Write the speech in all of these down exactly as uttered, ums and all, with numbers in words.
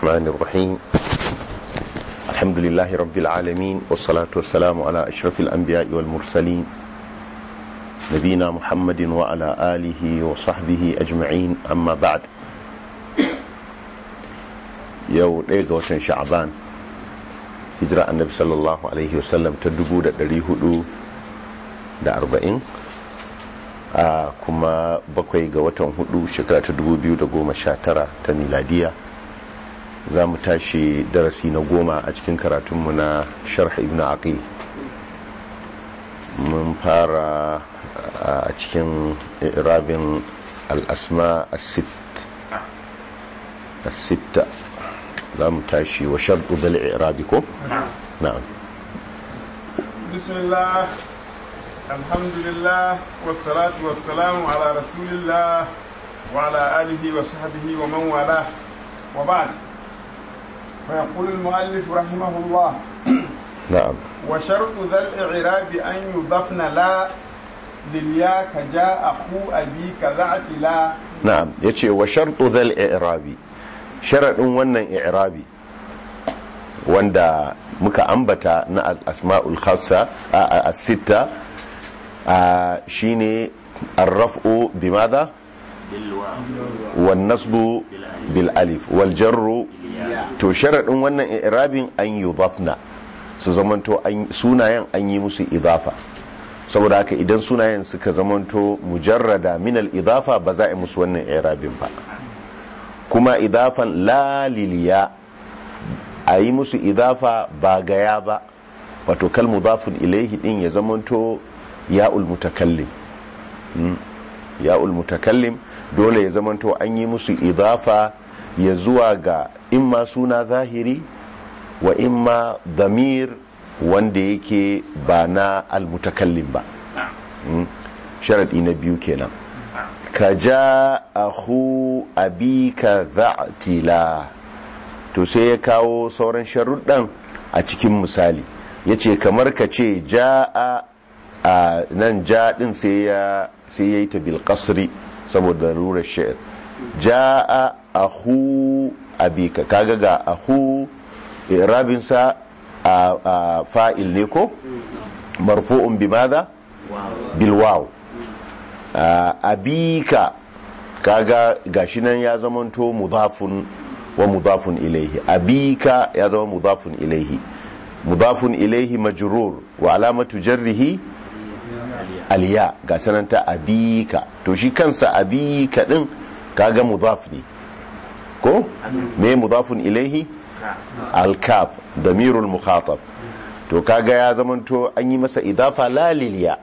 الرحمن الرحيم الحمد لله رب العالمين والصلاة والسلام على أشرف الأنبياء والمرسلين نبينا محمد وعلى آله وصحبه أجمعين. أما بعد، يو ليغا وطن شعبان هجرة النبي صلى الله عليه وسلم تدبو دا دريه دا أربعين a kuma bakwai ga watan hudu shekara ta dubu biyu da goma sha tara ta miladiya. Za mu tashi darasi na goma a cikin karatunmu na sharh ibn aqil. Mun fara a cikin irabin al-asma as-sitta. Za mu tashi wa shartu dal i'rabi ko? Na'am. Bismillah, alhamdulillah, wassalatu wassalamu ala rasulillah wa ala alihi wa sahbihi wa man wala, wa ba'd. Fa yaqulu al-mu'allif rahimahullah, na'am, wa shartu dhal i'rabi an yudafna la lil ya ka ja'a khu abi ka za'ati la. Na'am, yace wa shartu dhal i'rabi, sharadin wannan i'rabi wanda muka ambata na al-asma'ul khassa as-sitta shine ar-raf'u bimadha wan nasbu bil alif wal jarru. To sharadin wannan i'rabin an yudafna, su zamanto sunayen an yi musu idafa, saboda haka idan sunayen suka zamanto mujarrada min al idafa ba za a yi musu wannan i'rabin ba. kuma idafan la liliya, a yi musu idafa ba gaya ba, wato kal mudafun ilaihi din ya zamanto ya'ul mutakallim. ya'ul mutakallim dole ya zamanto an yi musu idafa ya zuwa ga imma suna zahiri wa imma damir wanda yake ba na al mutakallim ba. sharadi na biyu kenan. ka ja ahu abika za'tila, to sai ya kawo sauran sharuɗan a cikin misali. yace kamar ka ce ja'a a nan ja din sai ya sai yayi ta bil qasri saboda rurar shi'r. ja'a ahu abika, kaga ga ahu i'rabin sa a fa'il ne ko marfu'un bimadha bil waw. abika kaga gashi nan ya zamanto mudafun wa mudafun ilaihi. abika ya zama mudafun ilaihi, mudafun ilaihi majrur wa alamatu jarrihi aliya, ga sananta abika. to shi kansa abika din kaga mudaf ne ko me mudafun ilaihi al-kaf damirul mukhatab. to kaga ya zamanto an yi masa idafa la liliya.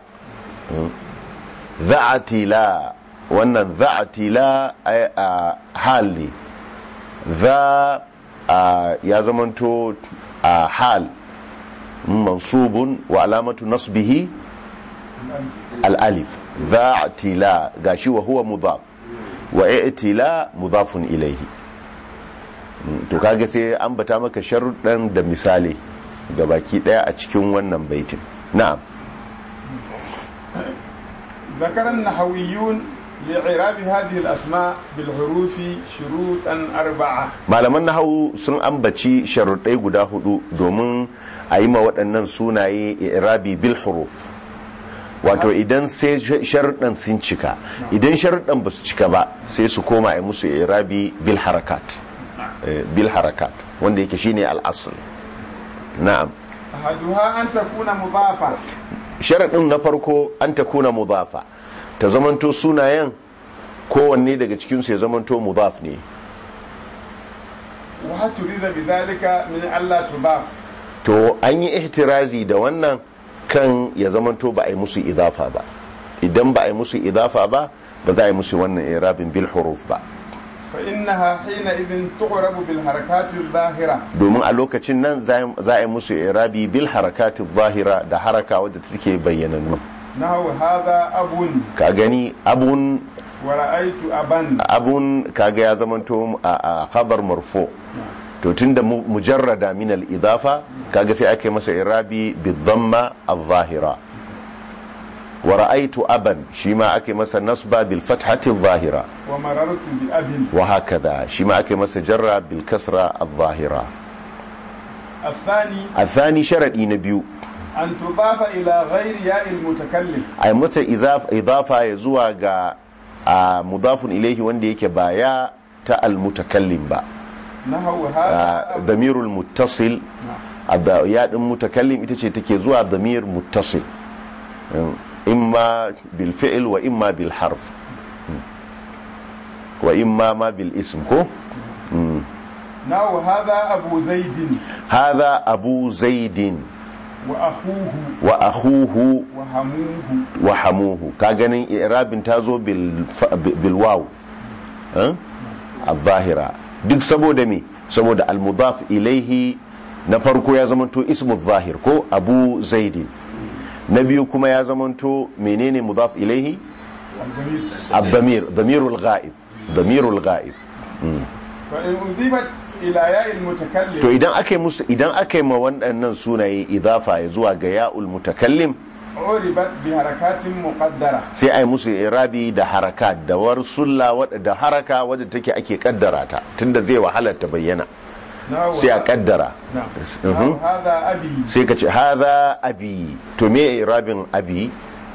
za'ati la, wannan za'ati la a hali, za ya zamanto a hal mansubun wa alamatu nasbihi al-alif. za'ati la gashi wa huwa mudaf wa i'tila mudafun ilayhi. to kaga sai an bata maka sharuɗan da misali gabaki daya a cikin wannan baitin. na'am. ذكر النحويون لإعراب هذه الأسماء بالحروف شروطا أربعة. malaman nahawu sun ambaci sharuɗai guda hudu domin a yi ma waɗannan sunaye i'rabi bil huruf. wato idan sai sharuɗan sun cika, idan sharuɗan ba su cika ba sai su koma a yi musu i'rabi bil harakat. bil harakat wanda yake shine al-asl. na'am. ahaduha an takuna mudafa, sharaɗin na farko an ta kuna mudafa, ta zamanto sunayen kowanne daga cikinsu ya zamanto mudaf ne. wa turida bidhalika min alla tudaf, to an yi ihtirazi da wannan kan ya zamanto ba a yi musu idafa ba. idan ba a yi musu idafa ba ba za a yi musu wannan i'rabin bil huruf ba. fa innaha hina idin tu'rabu bil harakati adh-dhahira, domin a lokacin nan za a yi musu i'rabi bil harakati adh-dhahira, da haraka wadda take bayyanannu. nahu hadha abun, ka gani abun wa ra'aytu aban, abun kaga ya zamanto a khabar marfu. to tunda mujarrada min al-idafa kaga sai ake masa i'rabi bid-dhamma adh-dhahira. wa ra'aytu aban shi ma ake masa nasba bil fathati adh-dhahira wa marartu bi abin wa hakadha shi ma ake masa jarra bil kasra adh-dhahira. الثاني الثاني شرطي نبيو أن تضاف إلى غير ياء المتكلم أي متى إضافة إضافة يزوى غا مضاف إليه وندي كبايا تا المتكلم با نحو هذا ضمير المتصل ياء المتكلم إتشي تكي زوى ضمير متصل إما بالفعل وإما بالحرف وإما ما بالاسم كو نحو هذا أبو زيد هذا أبو زيد وأخوه وأخوه وحموه وحموه كاغني إعراب تازو بالف... بالواو أه؟ الظاهرة duk saboda me saboda al-mudaf ilayhi na farko ya zamanto ismu zahir ko Abu Zaid, na biyu kuma ya zamanto menene mudaf ilayhi ad-damir damirul ghaib damirul ghaib. To idan aka yi musu idan aka yi ma waɗannan sunaye idafa ya zuwa ga ya'ul mutakallim uribat bi harakatin muqaddara sai ai musu irabi da harakat da warsulla da haraka wadda take ake kaddara ta tunda zai wahala ta bayyana sai a kaddara sai ka ce hadha abi. to me irabin abi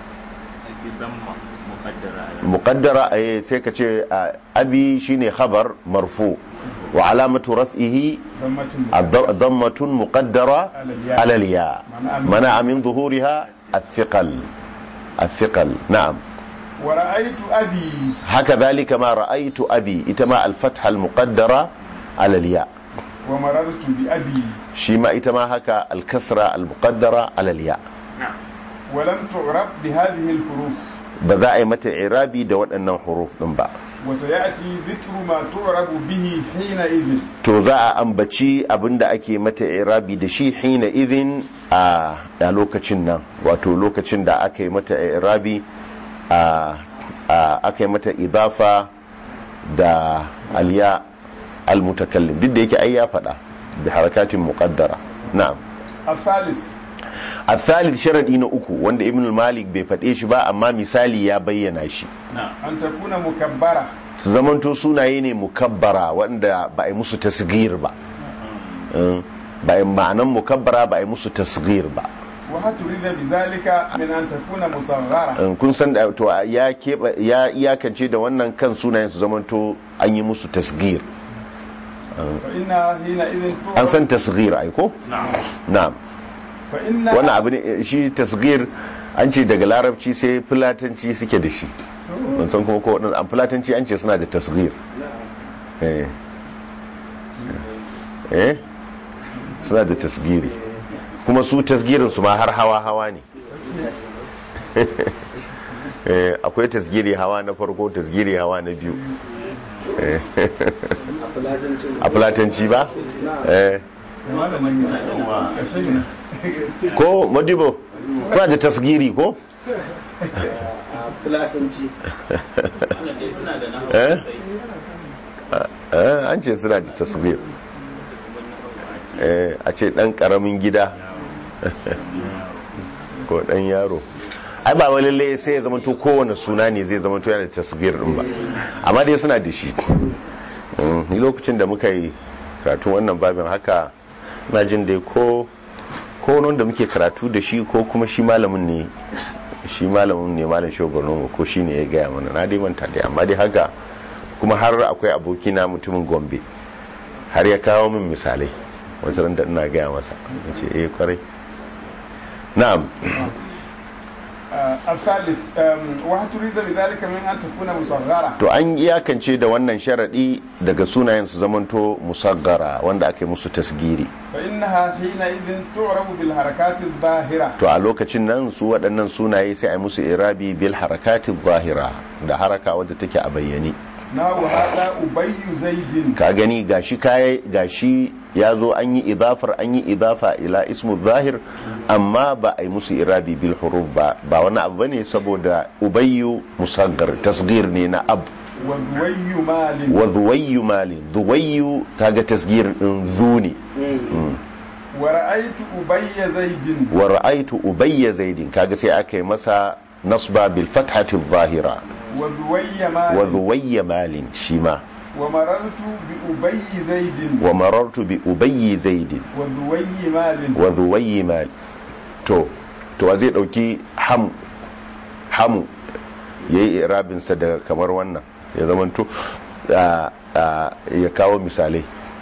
muqaddara ay sai ka ce abi shine khabar marfu wa alamatu raf'ihi dhammatun muqaddara ala al-ya mana min zuhuriha الثقل الثقل نعم. ورأيت أبي هكذلك ما رأيت أبي إتما الفتحة المقدرة على الياء ومررت بأبي شيما إتما هكا الكسرة المقدرة على الياء نعم. ولم تعرب بهذه الحروف بذائي متى إعرابي دوت أنه حروف نبا وسيأتي ذكر ما تعرب به حينئذ to za a ambaci abinda ake mata irabi da shi hina idhin a lokacin nan wato lokacin da aka yi mata irabi a aka yi mata idafa da aliya almutakallim duk da yake ai ya fada bi harakatin muqaddara. na'am. الثالث الثالث sharadi na uku wanda ibn al-malik bai fade shi ba amma misali ya bayyana shi an takuna mukabbara su zamanto sunaye ne mukabbara wanda ba a yi musu tasghir ba ba a ma'anan mukabbara ba a yi musu tasghir ba. wa haturida bizalika min an takuna musaghara kun san da to ya keba ya iyakance da wannan kan sunayen su zamanto an yi musu tasghir. inna hina idin an san tasghir ai ko na'am. wannan abu ne shi tasghir an ce daga larabci sai fulatanci suke da shi ban san kuma ko an fulatanci an ce suna da tasghir eh eh suna da tasghiri kuma su tasgirin su ma har hawa hawa ne eh akwai tasgiri hawa na farko tasgiri hawa na biyu a fulatanci ba eh ko madibo kuna da tasgiri ko eh an ce suna da tasgir eh a ce dan karamin gida ko dan yaro ai ba wani lalle sai ya zama to kowane suna ne zai zama to yana da tasgir din ba amma dai suna da shi. ni lokacin da muka yi karatu wannan babin haka na jin dai ko ko wanda muke karatu da shi ko kuma shi malamin ne shi malamin ne malam shogoron ko shi ne ya gaya mana na dai manta dai amma dai haka kuma har akwai abokina mutumin Gombe har ya kawo min misalai wata ran da ina gaya masa ce eh kwarai na'am. الثالث وتريد بذلك من أن تكون مصغرة to an iyakance da wannan sharadi daga sunayen su zamanto musaggara wanda ake musu tasgiri fa innaha hina idhin tu'rabu bil harakat adh-dhahira to a lokacin nan su waɗannan sunaye sai ai musu irabi bil harakat adh-dhahira da haraka wadda take a bayyane. na wa hada ubayy zaid ka gani gashi kai gashi yazo an yi idafar an yi idafa ila ismu zahir amma ba ai musu irabi bil huruf ba ba wani abu bane saboda ubayyu musaggar tasghir ne na ab wa dhuwayyu malin wa dhuwayyu malin dhuwayyu kaga tasghir din zu ne wa ra'aytu ubayy zaid wa ra'aytu ubayy zaid kaga sai aka yi masa nasba bil fathati adh-dhahira wa dhuwayya mal wa dhuwayya malin shima wa marartu bi ubayy zaid wa marartu bi ubayy zaid wa dhuwayy mal wa dhuwayyi mal to to zai dauki ham hamu yayi irabin sa daga kamar wannan ya zamanto ya kawo misalai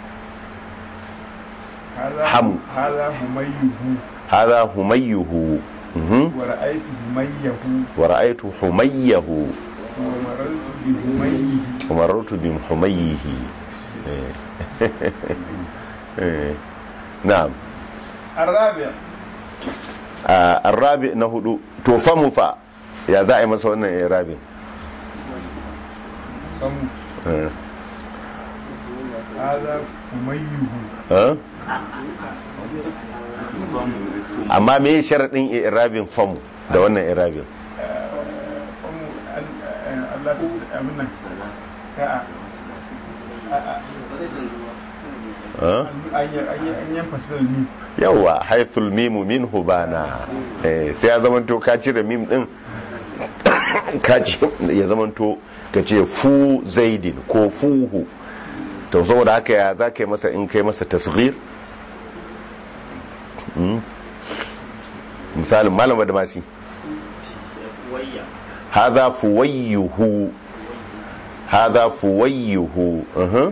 ham hada humayyuhu hada humayyuhu wa ra'aytu humayyahu wa ra'aytu humayyahu wa marartu bi humayyihi wa marartu bi humayyihi na'am الرابع الرابع نهدو to famu fa ya za a yi masa wannan irabin هذا humayyuhu amma me sharadin irabin famu da wannan irabin yawa haithul mimu minhu bana sai ya zamanto ka cire mim din ya zamanto ka ce fu zaidin ko fuhu to saboda haka ya za ka yi masa in kai masa tasghir misalin malama da masi hadha fuwayyuhu hadha fuwayyuhu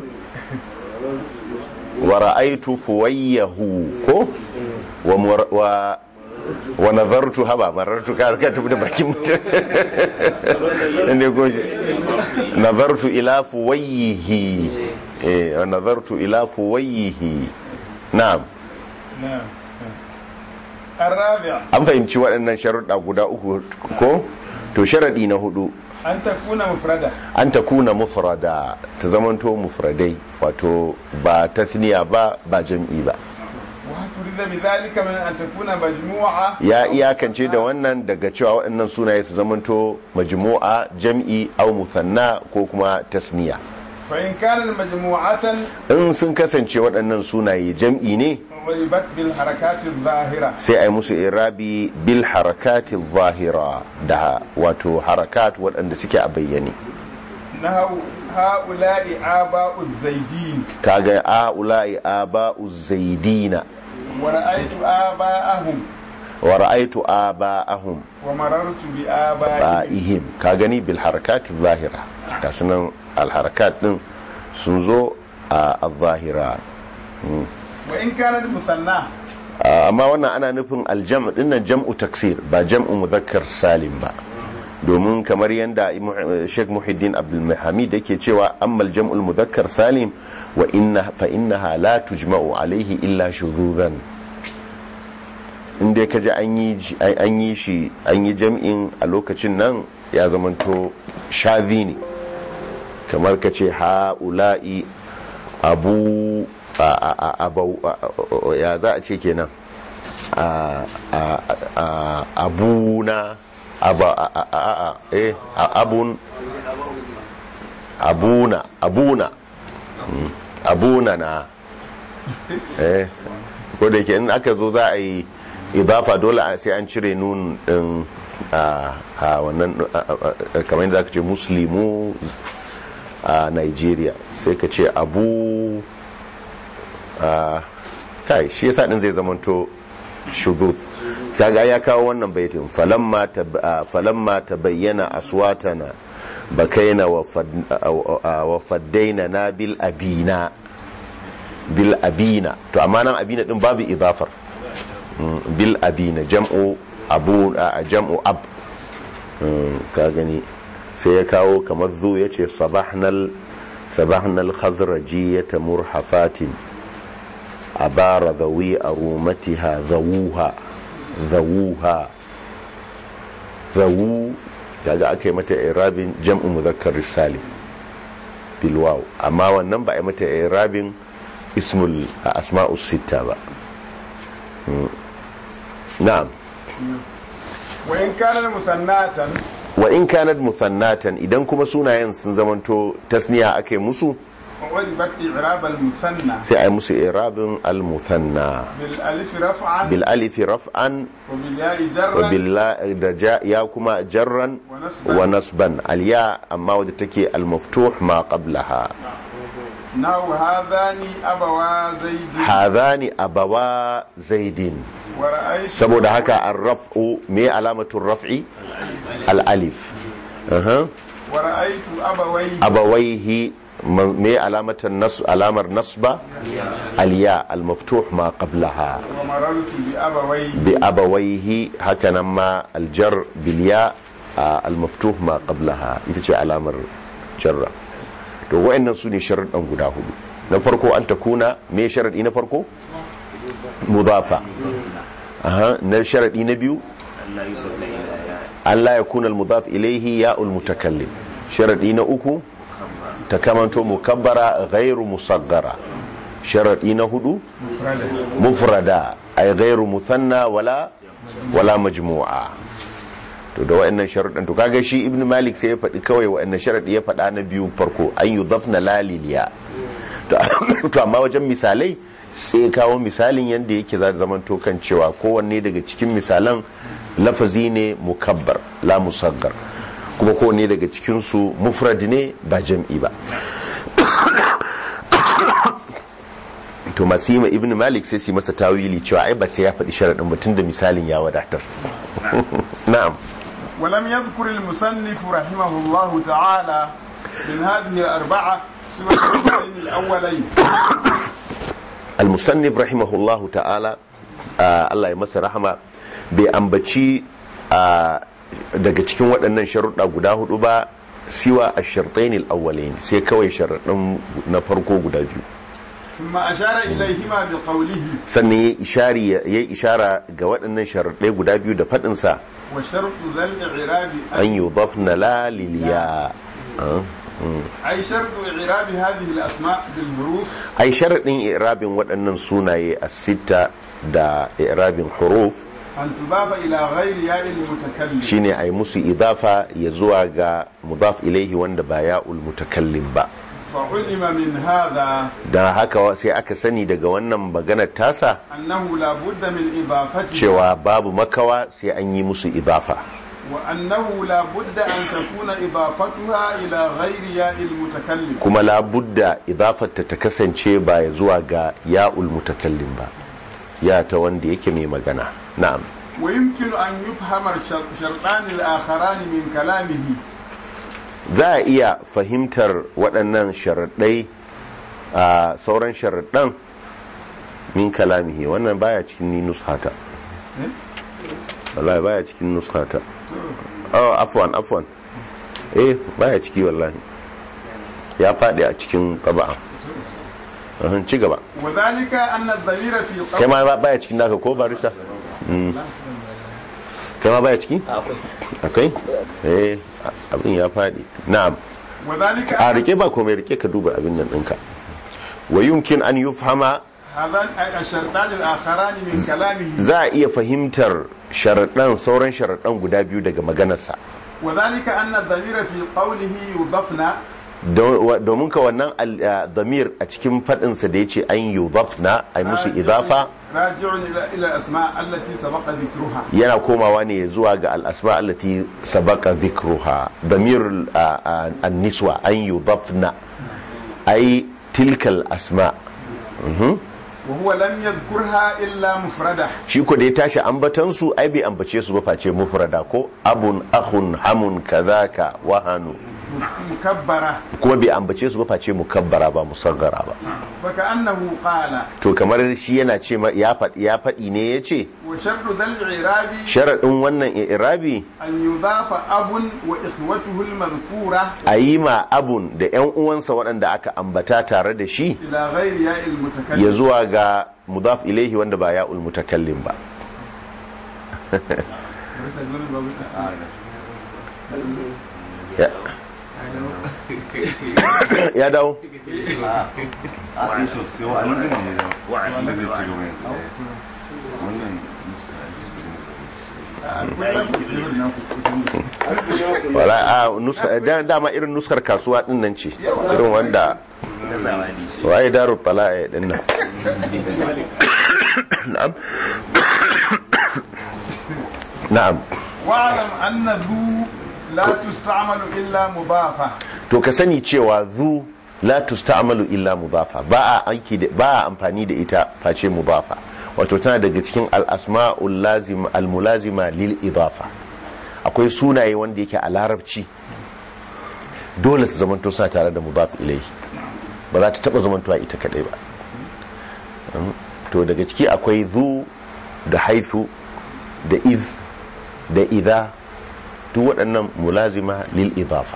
wa ra'aytu fuwayyahu ko wa wa nazartu haba marartu ka ka tafi da bakin mutum inda goje nazartu ila fuwayyihi eh wa nazartu ila fuwayyihi na'am na'am arabi'a an fahimci waɗannan sharuɗa guda uku ko to sharadi na hudu an takuna mufrada an takuna mufrada ta zamanto mufradai wato ba tasniya ba ba jam'i ba ya iyakance da wannan daga cewa waɗannan sunaye su zamanto majmu'a jam'i au musanna ko kuma tasniya fa in kana majmu'atan in sun kasance waɗannan sunaye jam'i ne bil harakati adh-dhahira sai ai musu irabi bil harakati adh-dhahira da wato harakat waɗanda suke a bayyane nahu haula'i aba'u zaidin kaga haula'i aba'u zaidina wa ra'aytu aba'ahum wa ra'aytu aba'ahum wa marartu bi aba'ihim ka gani bil harakat adh-dhahira kasunan al harakat din sun zo a adh-dhahira wa in kanat musanna amma wannan ana nufin aljam' dinnan jam'u taksir ba jam'u mudhakkar salim ba domin kamar yanda Sheikh Muhiddin Abdul Hamid yake cewa ammal jam'ul mudhakkar salim wa inna fa innaha la tujma'u alayhi illa shuzuzan inda kaje an yi an yi shi an yi jam'in a lokacin nan ya zamanto shazi ne kamar kace haula'i abu abau ya za a ce kenan abuna abun abuna abuna abuna na eh ko da yake in aka zo za a yi idafa dole sai an cire nun din a wannan kamar yadda aka ce muslimu a Nigeria sai ka ce abu kai shi yasa din zai zamanto shuzuz kaga ya kawo wannan baitin falamma falamma tabayyana aswatana bakaina wa faddaina na bil abina bil abina to amma nan abina din babu idafar bil abina jam'u abu jam'u ab ka gani sai ya kawo kamar zu yace sabahnal sabahnal khazrajiyata murhafatin abara dhawi arumatiha dhawuha zawuha zawu kaga aka yi mata irabin jam'u mudhakkar salim bil waw amma wannan ba a yi mata irabin ismul asma'us sitta ba na'am wa in kana musannatan wa in kanat musannatan idan kuma sunayen sun zamanto tasniya ake musu وعربت إعراب المثنى sai ai musu i'rabin al-muthanna بالألف رفعا bil alif raf'an وبالياء wa جرا bil la- da ja- ya kuma jarran ونصبا wa nasban al-ya amma wadda take al-maftuh ma qablaha نحو هذان أبوا زيد hadhani abawa zaidin ورأيت saboda haka ar-raf'u me alamatu raf'i al-alif aha ورأيت أبويه abawaihi ma- me alamatan nas alamar nasba al-ya al-maftuh ma qablaha ومررت بأبويه bi abawaihi hakanan ma al-jar bil ya al-maftuh ma qablaha ita ce alamar jarra to wayannan sune sharuɗan guda hudu na farko an takuna me sharadi na farko mudafa aha na sharadi na biyu an la yakuna al-mudaf ilayhi ya'ul mutakallim sharadi na uku ta kamanto mukabbara ghairu musaggara sharadi na hudu mufrada ay ghairu muthanna wala wala majmu'a to da wa'annan sharuɗan to kaga shi ibnu malik sai ya faɗi kawai wa'annan sharadi ya faɗa na biyu farko an yudhafna laliliya to to amma wajen misalai sai kawo misalin yanda yake za zaman to kan cewa kowanne daga cikin misalan lafazi ne mukabbar la musaggar kuma kowanne daga cikin su mufrad ne ba jam'i ba to masima ibn malik sai su masa tawili cewa ai ba sai ya faɗi sharadin mutum da misalin ya wadatar na'am ولم يذكر المصنف رحمه الله تعالى من هذه الأربعة سوى الشرطين الأولين al-musannif rahimahullahu ta'ala Allah ya masa rahama bai ambaci daga cikin waɗannan sharuɗa guda hudu ba siwa ash-shartayn al-awwalayn sai kawai sharuɗin na farko guda biyu ثم أشار إليهما بقوله sannan ya ishari ya ishara ga waɗannan sharuɗai guda biyu da faɗin sa وشرط ذا الإعراب an yudafna la liliya أي شرط إعراب هذه الأسماء بالحروف ai sharadin i'rabin waɗannan sunaye as-sitta da i'rabin huruf أن تضاف إلى غير ياء المتكلم shine ai musu idafa ya zuwa ga mudaf ilaihi wanda ba ya'ul mutakallim ba فعلم من هذا dan haka sai aka sani daga wannan maganar tasa أنه لا بد من إضافته cewa babu makawa sai an yi musu idafa وأنه لا بد أن تكون إضافتها إلى غير ياء المتكلم kuma labudda idafarta ta kasance ba ya zuwa ga ya'ul mutakallim ba ya ta wanda yake mai magana na'am ويمكن أن يفهم الشرطان الآخران من كلامه za a iya fahimtar waɗannan sharaɗai a sauran sharaɗan min kalamihi wannan baya cikin ni nushata wallahi baya cikin nushata oh afwan afwan eh baya ciki wallahi ya faɗi a cikin ƙaba'a ahun ci gaba وذلك أن الضمير في kai قول ma baya cikin naka ko barista kai ma baya ciki akwai eh abin ya faɗi na'am وذلك a rike ba komai rike ka duba abin nan ɗinka wa yumkin an yufhama هذان الشرطان الآخران من كلامه za a iya fahimtar sharaɗan sauran sharaɗan guda biyu daga maganarsa وذلك أن الضمير في قوله يضفنا domin ka wannan damir a cikin faɗinsa da ya ce an yi zafna a musu idafa راجع إلى إلى الأسماء التي سبق ذكرها yana komawa ne zuwa ga al'asma allati sabaka zikruha damir an-niswa an yi zafna ai tilkal asma وهو لم يذكرها إلا مفردة shi ko da ya tashi ambatansu ai bai ambace su ba face mufrada ko abun akhun hamun kazaka wahanu مكبرة kuma bai ambace su ba face mukabbara ba musaggara ba فكأنه قال to kamar shi yana ce ma- ya faɗi ya faɗi ne yace وشرط ذا الإعراب sharadin wannan i'rabi أن يضاف أب وإخوته المذكورة ayi ma abun da ƴan uwansa waɗanda aka ambata tare da shi إلى غير ياء ya المتكلم zuwa ga mudaf ilaihi wanda ba ya'ul mutakallim ba ya ya dawo wala a nuska da- dama irin nuskar kasuwa din nan ce irin wanda waye daru tala'a din nan na'am na'am wa'lam anna dhu la tusta'malu illa mudafa to ka sani cewa zu la tusta'malu illa mudafa ba a aiki da ba a amfani da ita face mudafa wato tana daga cikin al-asma'ul lazim al-mulazima lil idafa akwai sunaye wanda yake a larabci dole su zamanto suna tare da mudaf ilayhi ba za ta taba zamantowa ita kadai ba to daga ciki akwai zu da haithu da iz da idha duk waɗannan mulazima lil idafa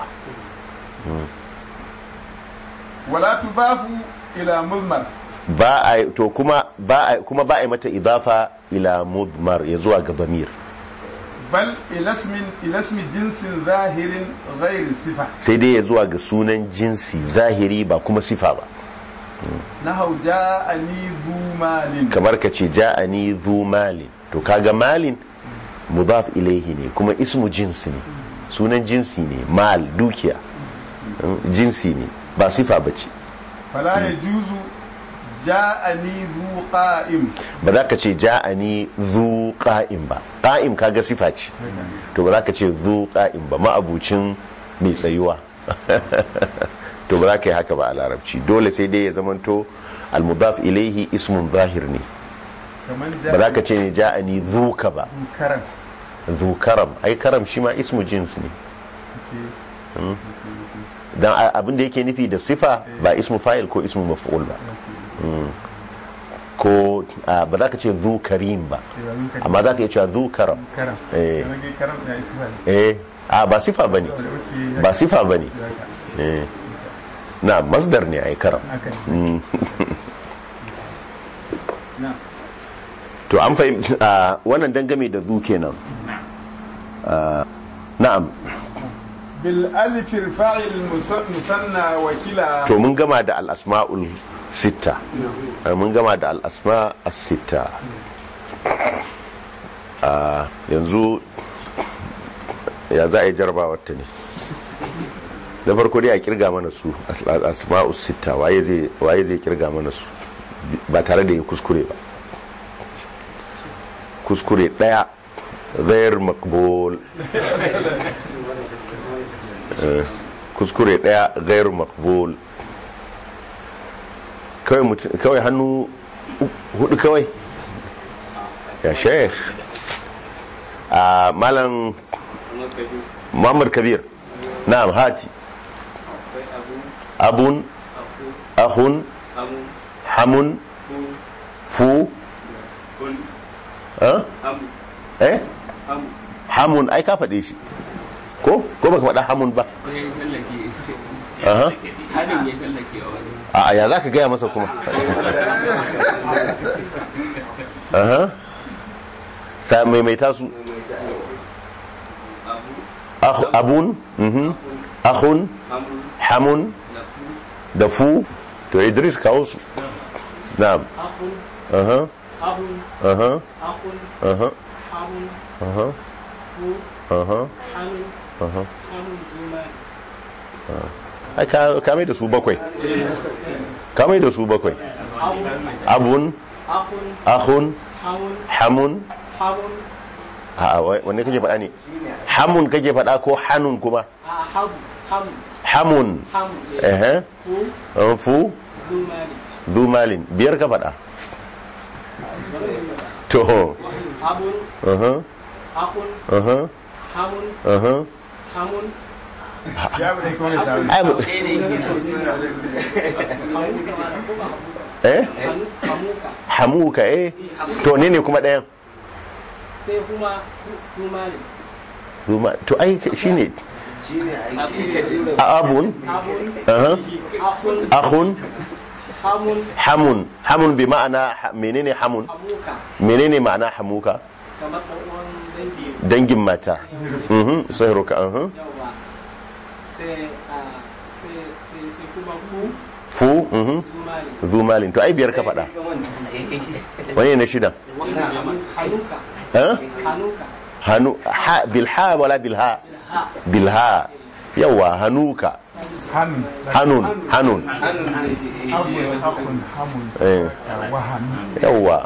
wala tudafu ila mudmar ba a to kuma ba a kuma ba a mata idafa ila mudmar ya zuwa ga damir bal ila ismin ila ismi jinsin zahirin ghairi sifa sai dai ya zuwa ga sunan jinsi zahiri ba kuma sifa ba nahau ja'ani dhu malin kamar ka ce ja'ani dhu malin to kaga malin mudaf ilaihi ne kuma ismu jinsi ne sunan jinsi ne mal dukiya jinsi ne ba sifa bace fala yajuzu ja'ani dhu qa'im ba za ka ce ja'ani dhu qa'im ba qa'im kaga sifa ce to ba za ka ce dhu qa'im ba ma'abucin mai tsayuwa to ba za ka yi haka ba a larabci dole sai dai ya zamanto al-mudaf ilaihi ismun zahir ne ba za ka ce ne ja'ani dhu ka ba karam dhu karam ai karam shi ma ismu jins ne dan abin da yake nufi da sifa ba ismu fa'il ko ismu maf'ul ba ko ba za ka ce zu karim ba amma za ka iya cewa zu karam eh eh a ba sifa bane ba sifa bane eh na masdar ne ai karam to an fahimci wannan dangane da zu kenan na'am bil alif fa'il musanna wa kila to mun gama da al asma'ul sitta mun gama da al asma as sitta yanzu ya za a yi jarabawar ta ne da farko dai a kirga mana su al asma'us sitta waye zai waye zai kirga mana su ba tare da ya kuskure ba kuskure daya غير مقبول kuskure daya غير مقبول kawai kawai hannu hudu kawai ya sheikh a malam Muhammad Kabir na'am hati abun akhun hamun fu eh hamun ai ka faɗe shi ko ko baka faɗa hamun ba aha a ya zaka gaya masa kuma aha sai mai mai tasu abun mhm akhun hamun da fu to Idris kawo su na'am aha aha aha aha aha aha ai ka mai da su bakwai ka mai da su bakwai abun akhun hamun a wanne kake faɗa ne hamun kake faɗa ko hanun kuma hamun eh fu zumalin biyar ka faɗa to abun aha akhun aha hamun aha hamun ya bude ko ne ta eh hamuka hamuka eh to ne ne kuma ɗayan sai kuma zumali zuma to ai shine shine abun aha akhun hamun hamun hamun bi ma'ana menene hamun hamuka menene ma'ana hamuka kamar ɗan dangi dangin mata mhm sai roka aha yawa sai sai sai sai kuma ku fu mhm zumali zumalin to ai biyar ka faɗa wani ne shida hanuka ha hanuka hanu ha bil ha wala bil ha ha bil ha yawa hanuka hanun hanun hanun abun akun hamun eh wahan yawa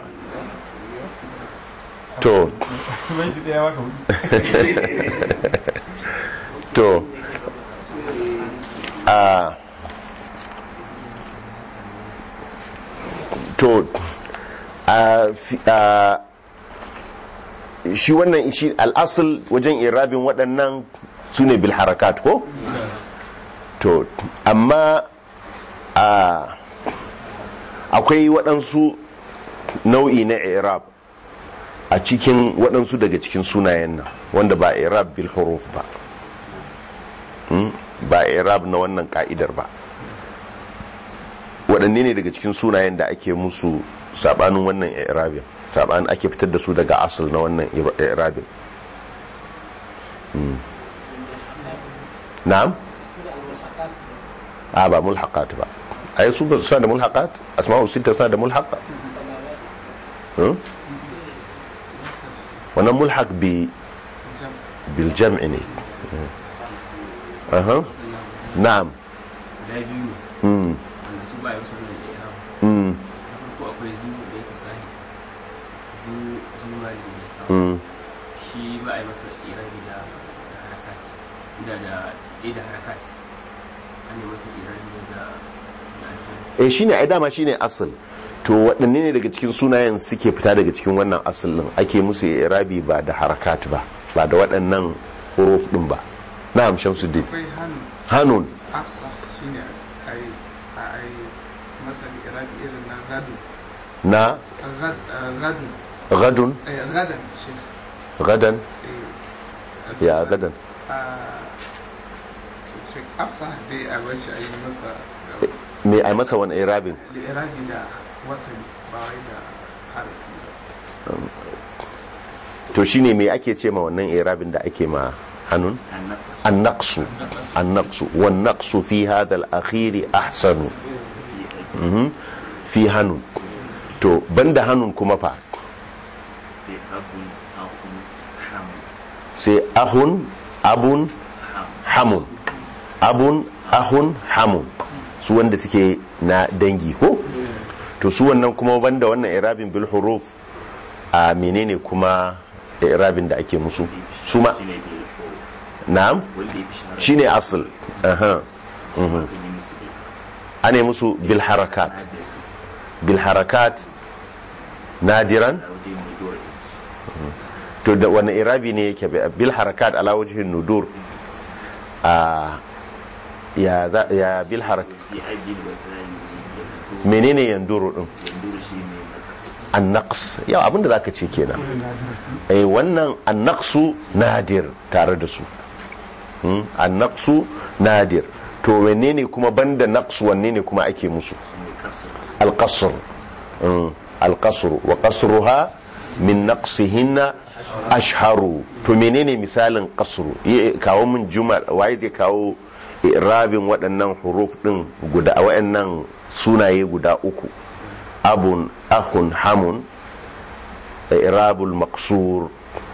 to mai da yawa ka to a to a shi wannan shi al'asul wajen irabin waɗannan su ne bil harakat ko? To amma akwai waɗansu nau'i na irab a cikin waɗansu daga cikin sunayen nan wanda ba irab bil huruf ba ba irab na wannan ka'idar ba. Waɗanne ne daga cikin sunayen da ake musu sabanin wannan irabin sabanin ake fitar da su daga asal na wannan irabin? na'am a ba mulhaqat ba ai su ba su da mulhaqat asma'u sita sa da mulhaqa wannan mulhaq bi bil jam'i ne aha na'am da biyu mm wanda su ba su da ihram mm ko akwai zu da yake sahi zu zuwa ne mm shi ba a yi masa irabi da harakat da da da harakat an yi masa irabi da da alfan eh shine ai dama shine asal to waɗanne ne daga cikin sunayen suke fita daga cikin wannan asal din ake musu irabi ba da harakat ba ba da waɗannan huruf din ba na'am Shamsuddin akwai hanun hanun afsa shine ai ai masali irabi irin na gadu na gadu gadun eh gadan shi gadan eh ya gadan shi afsa dai a bashi ayi masa me ai masa wani irabin irabi da wasali ba wai da harafi to shine me ake ce ma wannan irabin da ake ma hanun annaqsu annaqsu wan naqsu fi hadha al-akhir ahsanu mhm fi hanun to banda hanun kuma fa sai ahun abun hamun abun ahun hamun su wanda suke na dangi ko to su wannan kuma banda wannan irabin bil huruf a menene kuma irabin da ake musu su ma na'am shine asl aha mhm ane musu bil harakat bil harakat nadiran to da wani irabi ne yake bil harakat ala wajhin nudur a ya ya bil harakat menene yanduru din annaqs yau abinda zaka ce kenan eh wannan annaqsu nadir tare da su hmm annaqsu nadir to menene kuma banda naqs wanne ne kuma ake musu alqasr alqasr wa qasruha min naqsihinna ashharu to menene misalin qasru kawo min jumal waye zai kawo irabin waɗannan huruf din guda waɗannan sunaye guda uku abun akhun hamun irabul maqsur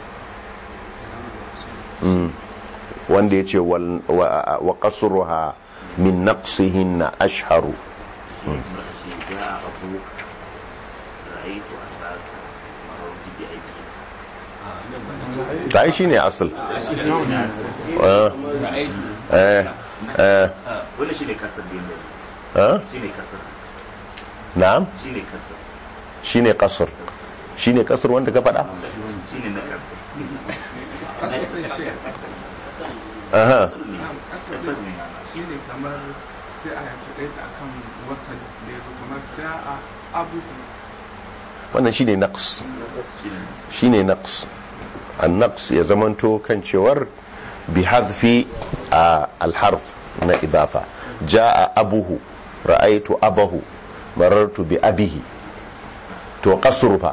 wanda yace wa qasruha min naqsihinna ashharu ta shi ne asal eh eh wanda shi ne kasar da shi ne kasar na'am shi ne kasar shi ne kasar shi ne kasar wanda ka faɗa shi ne na kasar aha kasar ne shi ne kamar sai a yanki ɗaya akan wasali da ya zo kamar ja'a abu wannan shi ne naqs shi ne naqs النقص يزمنتو كان شور بحذف الحرف من إضافة جاء أبوه رأيت أبه مررت بأبيه توقصرها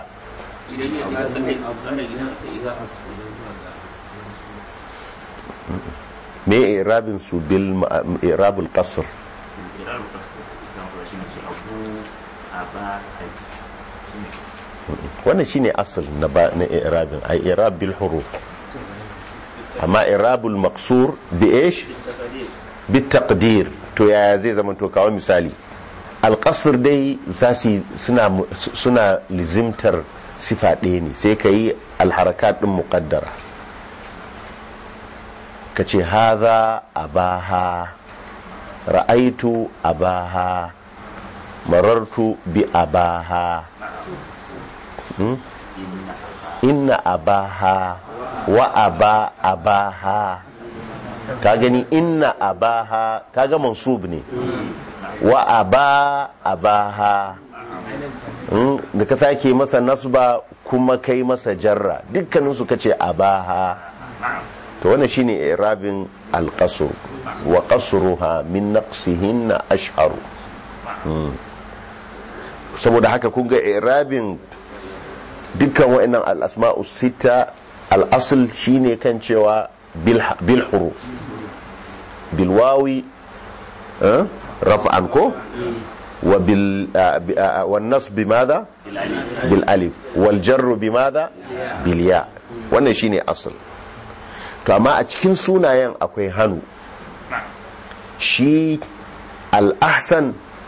ما إعراب سو بالإعراب القصر wannan shine asal na na i'rabin ay i'rab bil huruf amma i'rabul maqsur bi ايش bit taqdir to yaya zai zama to kawo misali alqasr dai zasi suna suna lizimtar sifa ɗaya ne sai kai alharakat din muqaddara kace hadha abaha ra'aitu abaha marartu bi abaha hmm? inna abaha wa aba abaha ka gani inna abaha kaga mansub ne wa aba abaha hmm? da ka sake masa nasba kuma kai masa jarra dukkaninsu kace abaha to wannan shine i'rabin al-qasr wa qasruha min naqsihinna ashharu saboda haka kun ga i'rabin dukkan wa'annan al-asma'u sita al-asl shine kan cewa bil huruf bil wawi raf'an ko wa bil wan nasb bimadha bil alif wal jarr bimadha bil ya wannan shine asl to amma a cikin sunayen akwai hannu shi al-ahsan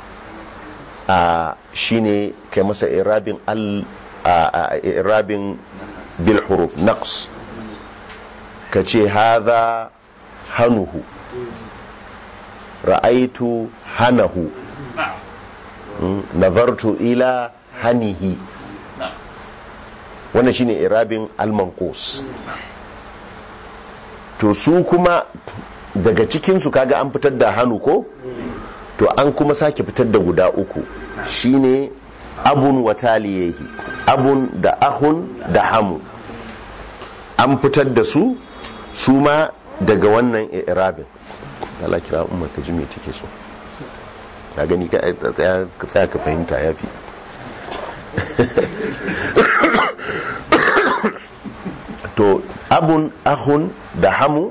shine kai masa irabin al irabin bil huruf naqs kace hadha hanuhu ra'aitu hanahu nazartu ila hanihi wannan shine irabin al manqus to su kuma daga cikin su kaga an fitar da hannu ko to an kuma sake fitar da guda uku shine abun wa taliyehi abun da ahun da hamu an fitar da su su ma daga wannan irabin Allah kira umma ka ji me take so ka gani ka tsaya ka fahimta yafi to abun ahun da hamu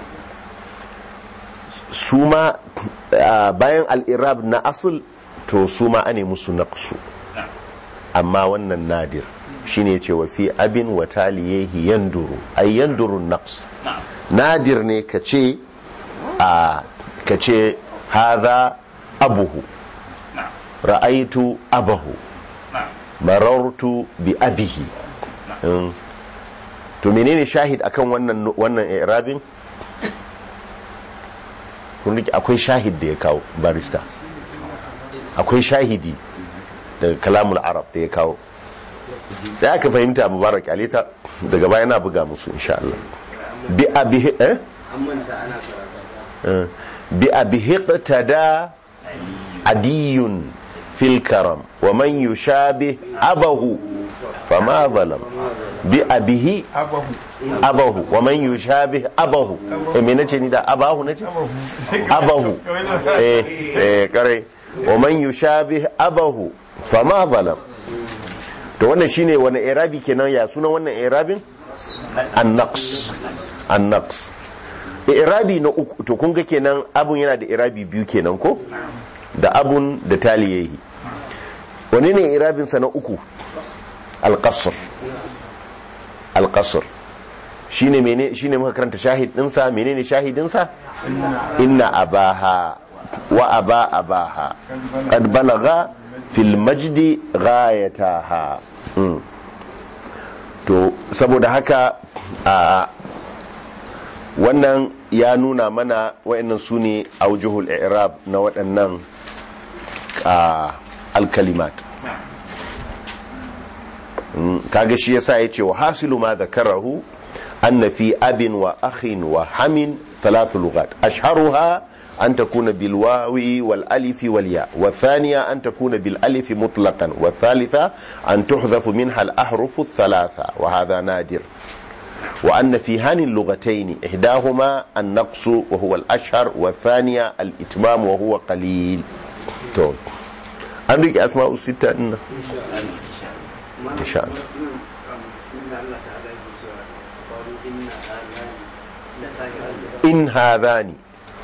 su ma bayan al'irab na asul to su ma ane musu naqsu amma wannan nadir shine ce wa fi abin wa taliyehi yanduru ay yanduru naqs nadir ne kace a kace hadha abuhu ra'aitu abahu marartu bi abihi to menene shahid akan wannan wannan i'rabin kun rike akwai shahid da ya kawo barista akwai shahidi daga kalamul arab da ya kawo sai aka fahimta mubarak alita daga baya na buga musu insha Allah bi abihi eh bi abihi qtada adiyun fil karam wa man yushabih abahu fama zalam bi abihi abahu wa man yushabih abahu eh me nace ni da abahu nace abahu eh eh kare wa man yushabih abahu fama zalam to wannan shine wani i'rabi kenan ya sunan wannan i'rabin an-naqs an-naqs i'rabi na uku to kun ga kenan abun yana da i'rabi biyu kenan ko da abun da taliyehi wani ne i'rabin sa na uku al-qasr al-qasr shine mene shine muka karanta shahid din sa menene shahidin sa inna abaha wa aba abaha qad balagha fil majdi ghayataha to saboda haka a wannan ya nuna mana wayannan sune aujuhul i'rab na waɗannan al-kalimat kaga shi yasa yace wa hasilu ma dhakarahu anna fi abin wa akhin wa hamin thalath lughat ashharuha أن تكون بالواو والألف والياء والثانية أن تكون بالألف مطلقا والثالثة أن تحذف منها الأحرف الثلاثة وهذا نادر وأن في هان اللغتين إحداهما النقص وهو الأشهر والثانية الإتمام وهو قليل طول أمريك أسماء الستة إن شاء الله إن هذان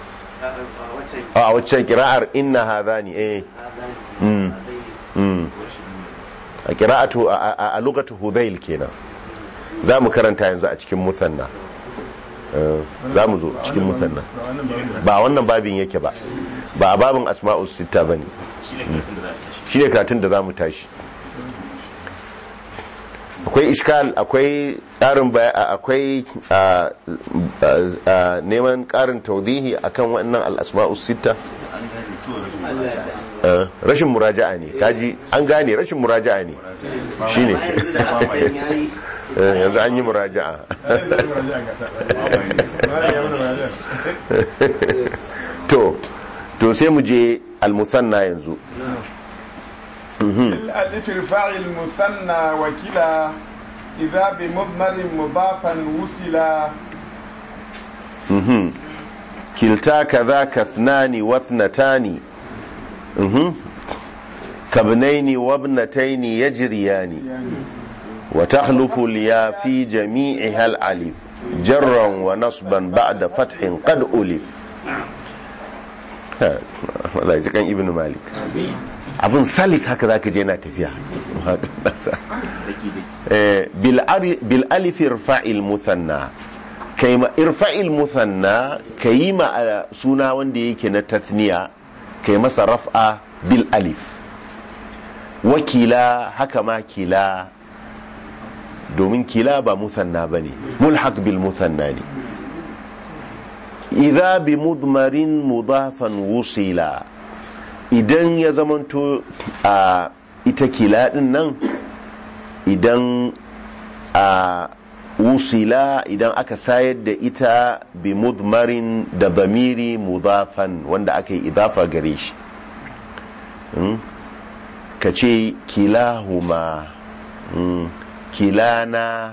a waccan kira'ar inna hadhani eh mm mm a kira'atu a lugatu hudayl kenan zamu karanta yanzu a cikin musanna za mu zo cikin musanna ba wannan babin yake ba ba a babin asma'us sitta bane shi ne karatun da za mu tashi. Akwai iskal, akwai ƙarin akwai neman ƙarin tawdihi akan wannan al-asma'us sitta. Rashin muraja'a ne kaji an gane rashin muraja'a ne shine yanzu an yi muraja'a. to to sai mu je al-musanna yanzu. الألف ارفع المثنى وكلا إذا بمضمر مضافا وصلا. كلتا كذاك اثنان واثنتان كابنين وابنتين يجريان وتخلف الياء في جميعها الألف جرا ونصبا بعد فتح قد ألف. الله يجزاك ابن مالك abin salis haka za ka je na tafiya. bil alif irfa'il musanna kai ma irfa'il musanna kai ma suna wanda yake na tathniya kai masa raf'a bil alif. wakila haka ma kila domin kila ba musanna bane mulhaq bil musanna ne. idza bi mudmarin mudafan wusila idan ya zamanto a ita kila din nan idan a wusila idan aka sayar da ita bi mudmarin da bamiri mudafan wanda aka yi idafa gare shi ka ce kilahuma kilana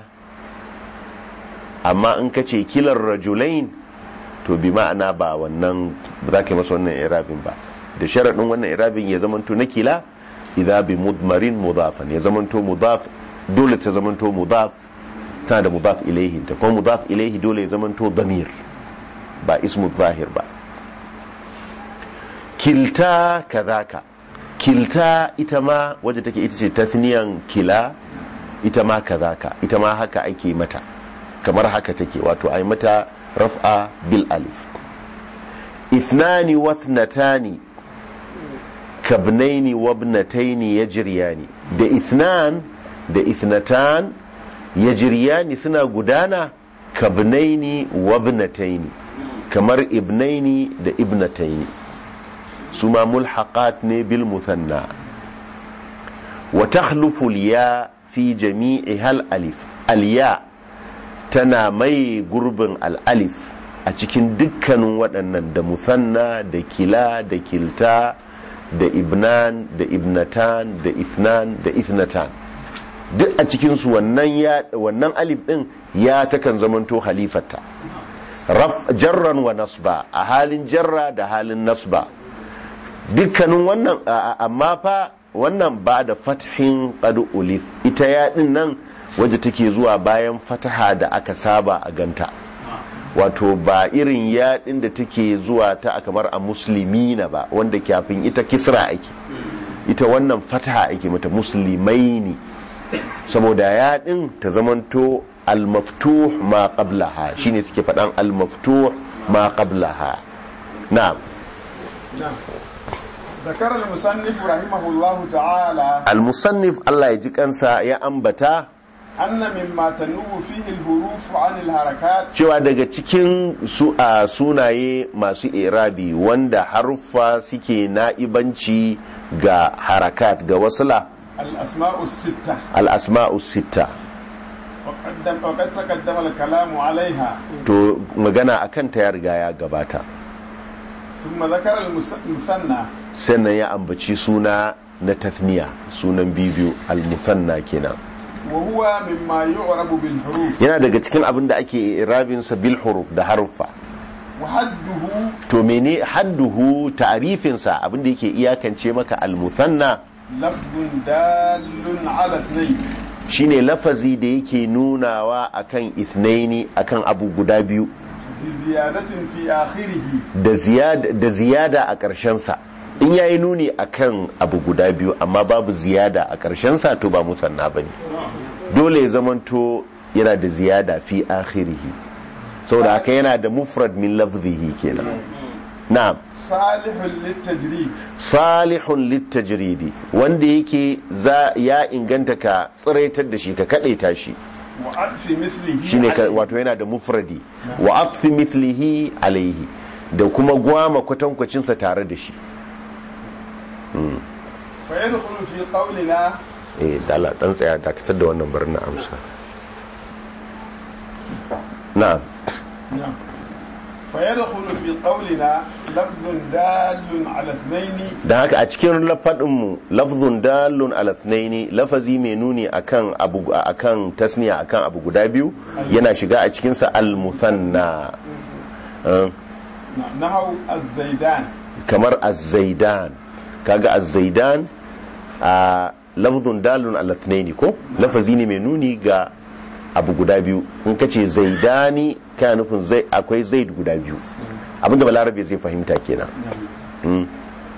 amma in ka ce kilar rajulain to bi ma'ana ba wannan ba za ka yi masa wannan irabin ba da sharaɗin wannan irabin ya zamanto na kila idza bi mudmarin mudafan ya zamanto mudaf dole ta zamanto mudaf tana da mudaf ilaihi ta kuma mudaf ilaihi dole ya zamanto damir ba ismu zahir ba. kilta kadhaka kilta ita ma waje take ita ce tathniyan kila ita ma kadhaka ita ma haka ake mata kamar haka take wato ai mata raf'a bil alif. ithnani wa ithnatani kabnaini wabnataini yajriyani da ithnan da ithnatan yajriyani suna gudana kabnaini wabnataini kamar ibnaini da ibnataini su ma mulhaqat ne bil musanna. wa takhlufu al ya fi jami'iha al alif al ya tana mai gurbin al alif a cikin dukkanin waɗannan da musanna da kila da kilta da ibnan da ibnatan da ithnan da ithnatan duk a cikinsu wannan ya wannan alif din ya takan zamanto halifata raf jarran wa nasba a halin jarra da halin nasba dukkanin wannan amma fa wannan ba da fathin qad ulif ita ya din nan waje take zuwa bayan fataha da aka saba a ganta wato ba irin yaɗin da take zuwa ta kamar a musulmi na ba wanda kafin ita kisra ake ita wannan fataha ake mata musulmai ne saboda yaɗin ta zamanto al-maftuh ma qablaha shine suke faɗan al-maftuh ma qablaha. na'am ذكر المصنف رحمه الله تعالى المصنف الله يجي kansa ya ambata anna mimma tanubu fihi al-huruf 'an al-harakat cewa daga cikin su a sunaye masu irabi wanda haruffa suke na'ibanci ga harakat ga wasla al-asma'u sitta al-asma'u sitta وقد تقدم الكلام عليها to magana akan ta ya riga ya gabata. ثم ذكر المثنى sannan ya ambaci suna na tathniya sunan bibiyu al-musanna kenan وهو مما يعرب بالحروف yana daga cikin abin da ake irabin sa bil huruf da haruffa. وحده to mene hadduhu ta'rifin sa abin da yake iyakance maka al-musanna لفظ دال على اثنين shine lafazi da yake nunawa akan ithnaini akan abu guda biyu بزيادة في آخره da ziyada da ziyada a ƙarshen sa in yayi nuni akan abu guda biyu amma babu ziyada a ƙarshen sa to ba musanna bane dole ya zamanto yana da ziyada fi akhirihi saboda haka yana da mufrad min lafzihi kenan. na'am salihun littajrid salihun littajridi wanda yake za ya inganta ka tsiraitar da shi ka kadaita shi wa atfi mislihi shine ka- alayhi. wato yana da mufradi wa atfi mithlihi alaihi da kuma gwama kwatankwacin sa tare da shi. fa yadkhulu fi qawlina eh da Allah dan tsaya dakatar da wannan barin na amsa. na'am fa yadkhulu fi qawlina lafzun dalun ala ithnaini dan haka a cikin lafadin mu lafzun dalun ala ithnaini lafazi mai nuni akan abu akan tasniya akan abu guda biyu yana shiga a cikin sa al musanna. Eh, nahaw az-zaidan kamar az-zaidan kaga az-zaidan a lafzun dalun ala ithnaini ko lafazi ne mai nuni ga abu guda biyu in kace zaidani kana nufin zai akwai zaid guda biyu abinda balarabe zai fahimta kenan. Mm.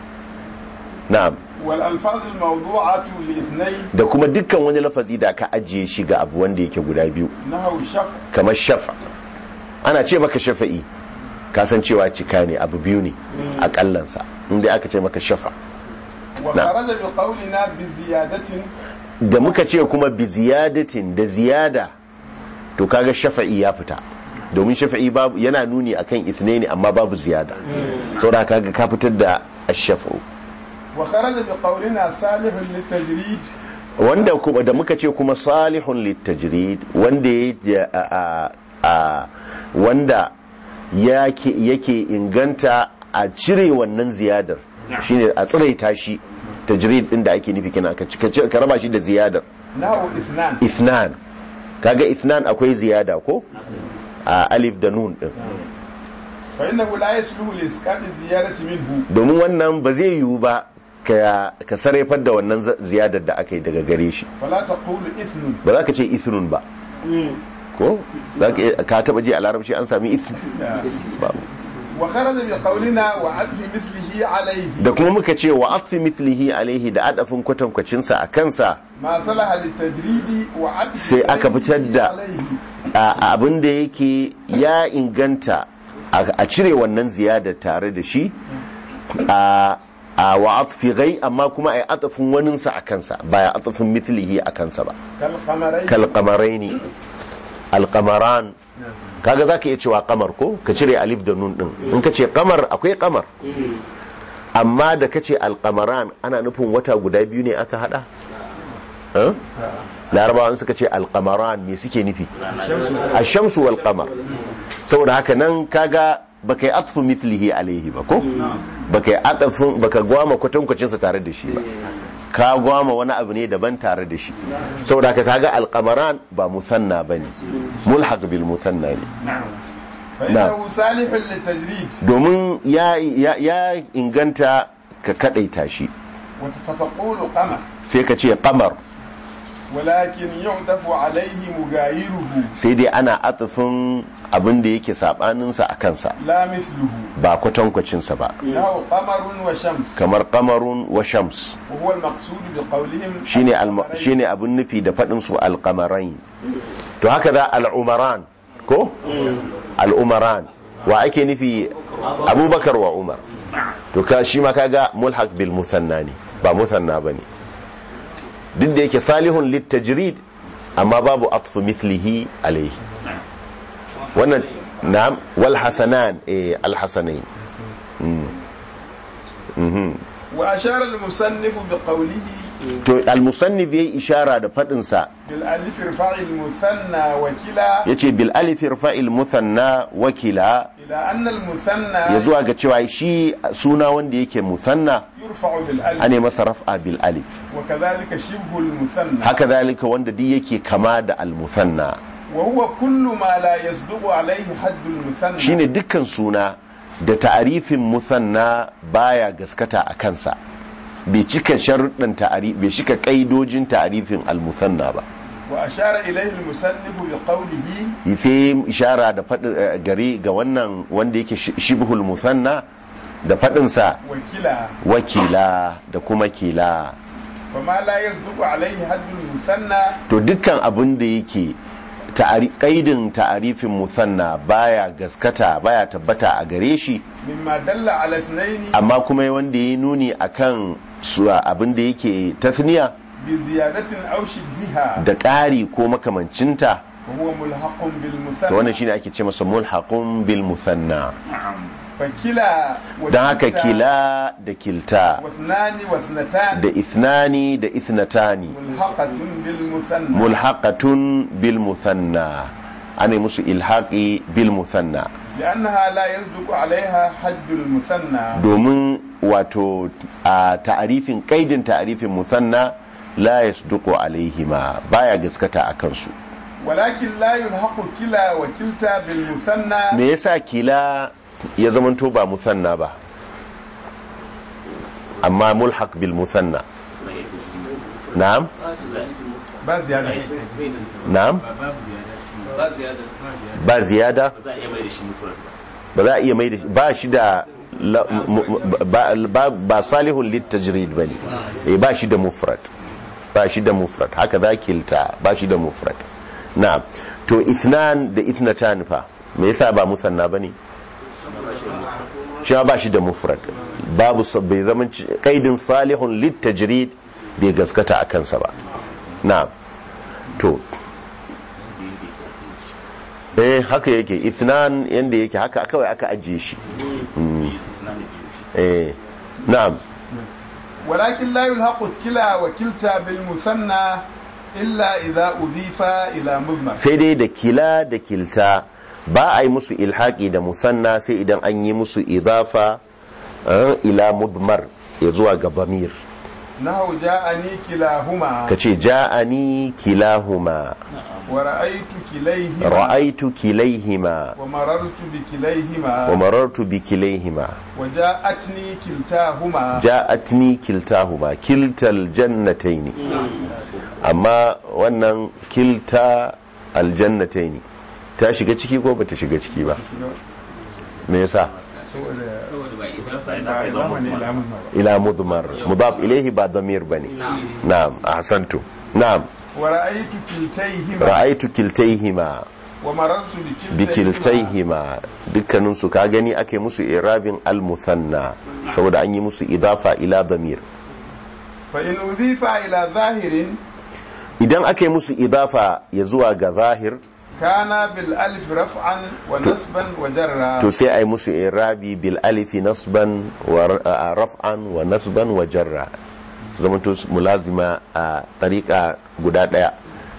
na'am wal alfaz al mawdu'atu li ithnain da kuma dukkan wani lafazi da aka ajiye shi ga abu wanda yake guda biyu nahaw shaf kamar shafa ana ce maka shafa'i kasancewa cika ne abu biyu ne a kallansa inda aka ce maka shafa. wa Na. kharaja bi qawlina bi ziyadatin da muka ce kuma bi ziyadatin da ziyada to kaga shafa'i ya fita domin shafa'i babu yana nuni akan ithnaini amma babu ziyada saboda kaga ka fitar da ash-shafa'u. wa kharaja bi qawlina salihun litajrid wanda kuma da muka ce kuma salihun litajrid wanda ya a, a, wanda yake yake inganta a cire wannan ziyadar shine a tsiraita shi tajrid din da ake nufi kina ka cika- ka raba shi da ziyadar nahaw ithnan ithnan kaga ithnan akwai ziyada ko a alif da nun din fa innahu la yasluhu li isqat ziyadati minhu domin wannan ba zai yiwu ba ka ka sarrafar da wannan za- ziyadar da aka yi daga gare shi fala taqulu ithnun ba za ka ce ithnun ba ko za ka iya- ka taba ji a larabci an sami ithm babu wa kharaja bi qawlina wa atfi mislihi alayhi da kuma muka ce wa atfi mithlihi alaihi da adafin kwatankwacin sa a kansa ma salaha litajridi wa atfi sai aka fitar da alayhi a- abin da yake ya inganta a a cire wannan ziyada tare da shi a a wa atfi gai amma kuma ai atafin waninsa a kansa ba ya atafin mithlihi a kansa ba kal qamarayn kal qamaraini al qamaran kaga zaka iya cewa qamar ko ka cire alif da nun din in ka ce qamar akwai qamar amma da kace al qamaran ana nufin wata guda biyu ne aka hada eh larabawan suka ce al qamaran me suke nufi ash-shamsu wal qamar saboda haka nan kaga baka yi atfu mithlihi alaihi ba ko baka yi atafin baka gwama kwatankwacin sa tare da shi ba ka gwama wani abu ne daban tare da shi saboda haka kaga al-qamaran ba musanna bane mulhaq bil musanna ne fa innahu salihun litajrid domin ya ya, ya inganta ka kadaita shi wa fataqulu qamar sai ka ce qamar walakin yu'tafu alayhi mugayiruhu sai dai ana atafin abin da yake sabanin sa akan sa la misluhu ba kwatankwacin sa ba lahu qamarun wa shams kamar qamarun wa shams wa huwa al-maqsud bi qawlihim shine al- shine abin nufi da fadin su al-qamarain to haka da al-umaran ko al-umaran wa ake nufi abubakar wa umar to ka shi ma kaga mulhaq bil musanna ne ba musanna bane duk da yake salihun lit tajrid amma babu atfu mithlihi alayhi wannan na'am wal hasanan eh al hasanain wa ashara al-musannif bi qawlihi to al musannif yayi ishara da fadin sa bil alif irfa'i al-muthanna wa kila yace bil alif irfa'il muthanna wakila ila anna al-muthanna ya zuwa ga cewa shi suna wanda yake musanna yurfa'u bil alif ane masa raf'a bil alif wa kadhalika shibhu al-muthanna haka zalika wanda duk yake kama da al musanna wa huwa kullu ma la yasduqu alayhi hadd al-muthanna shine dukkan suna da ta'arifin musanna baya gaskata a kansa bai cika sharuɗin ta'arif bai cika kaidojin ta'arifin al musanna ba wa ashara ilayhi al-musannif bi qawlihi sai ishara da faɗi gare ga wannan wanda yake shibhul musanna da faɗinsa wa kila wakila da kuma kila fa ma la yasduqu alayhi hadd al-muthanna to dukkan abin da yake kaidin ta'arifin musanna baya gaskata baya tabbata a gare shi mimma dalla ala ithnayn amma kuma wanda ya nuni akan su abin da yake tasniya bi ziyadatin aw shibhiha da ƙari ko makamancinta huwa mulhaqun bil musanna wannan shine ake ce masa mulhaqun bil musanna fakila dan haka kila da kilta wasnani wasnatan da ithnani da ithnatani mulhaqatun bil musanna mulhaqatun bil musanna ana musu ilhaqi bil musanna li'annaha la yazduqu 'alayha haddul musanna domin wato a ta'arifin kaidin ta'arifin musanna la yasduqu alaihima baya gaskata akan su walakin la yulhaqu kila wa kilta bil musanna me yasa kila ya zamanto ba musanna ba amma mulhaq bil musanna na'am ba ziyada na'am ba ziyada ba za a iya mai da shi ba shi da ba salihun littajrid bane eh ba shi da mufrad ba shi da mufrad haka za kilta ba shi da mufrad na'am to ithnan da ithnatan fa me yasa ba musanna bane cewa ba shi da mufrad babu bai zama kaidin salihun littajrid bai gaskata a kansa ba na'am to eh haka yake ithnan yanda yake haka kawai aka ajiye shi eh na'am walakin la yulhaqu kila wa kilta bil musanna illa idha udifa ila mudmar sai dai da kila da kilta ba a yi musu ilhaqi da musanna sai idan an yi musu idafa ila mudmar ya zuwa ga damir nahu ja'ani kilahuma kace ja'ani kilahuma wa ra'aytu kilayhima ra'aytu kilayhima wa marartu bi kilayhima wa marartu bi kilayhima wa ja'atni kiltahuma ja'atni kiltahuma kiltal jannatayn amma wannan kilta aljannatayn ta shiga ciki ko bata shiga ciki ba me yasa ila mudmar mudaf ilayhi ba damir bane na'am ahsantu na'am wa ra'aytu kiltayhima ra'aytu kiltayhima wa marartu bi kiltayhima dukkanin su ka gani ake musu irabin al-musanna saboda an yi musu idafa ila damir fa in udifa ila zahirin idan ake musu idafa ya zuwa ga zahir kana bil alif raf'an wa nasban wa jarra to sai ai musu irabi bil alif nasban wa raf'an wa nasban wa jarra zaman to mulazima a tariqa guda daya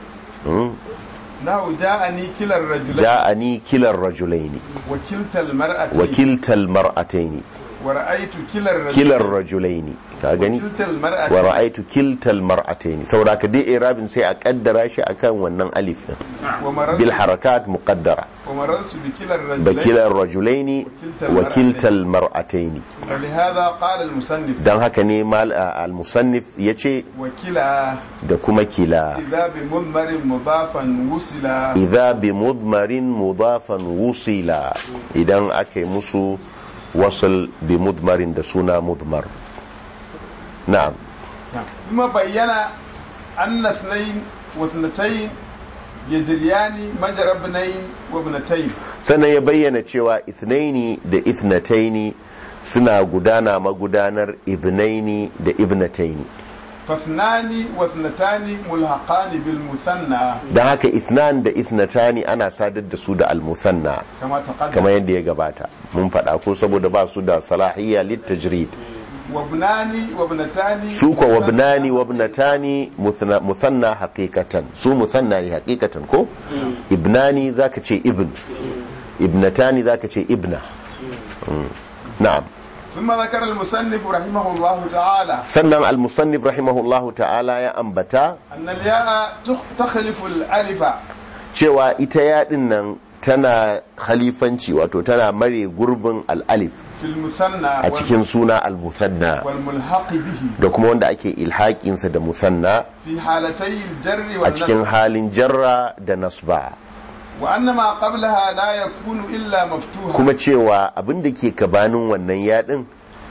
nahu ja'ani kilar rajulaini ja'ani kilar rajulaini wa kiltal mar'ataini wa kiltal mar'ataini wa ra'aytu kilar kilar rajulaini ka gani wa ra'aytu kiltal mar'ataini saboda ka dai irabin sai a kaddara shi akan wannan alif din bil harakat muqaddara wa marartu bi kilar rajulaini kilar rajulaini wa kiltal mar'ataini ولهذا قال المصنف dan haka ne mal al musannif yace wakila da kuma kila idza bi mudmarin mudafan wusila idza bi mudmarin mudafan wusila idan akai musu wasl bi mudmarin da suna mudmar na'am kuma bayyana anna sunayn wa sunatayn yajriyani majra ibnayn wa ibnatayn sannan ya bayyana cewa ithnaini da ithnataini suna gudana magudanar ibnaini da ibnataini fasnani wa sunatani mulhaqani bil musanna dan haka ithnan da ithnatani ana sadar da su da al musanna kamar yadda ya gabata mun faɗa ko saboda ba su da salahiyya lit tajrid wabnani wabnatani su ko wabnani wabnatani musanna haqiqatan su musanna ne haqiqatan ko ibnani zaka ce ibn ibnatani zaka ce ibna na'am ثم ذكر المصنف رحمه الله تعالى sannan al-musannif rahimahullahu ta'ala ya ambata أن الياء تخلف الألف cewa ita yaɗin nan tana khalifanci wato tana mare gurbin al-alif في المثنى a cikin suna al-musanna والملحق به da kuma wanda ake ilhaƙinsa da musanna في حالتي الجر a cikin والنصب halin jarra da nasba وأن ما قبلها لا يكون إلا مفتوحا kuma cewa abin da ke gabanin wannan yaɗin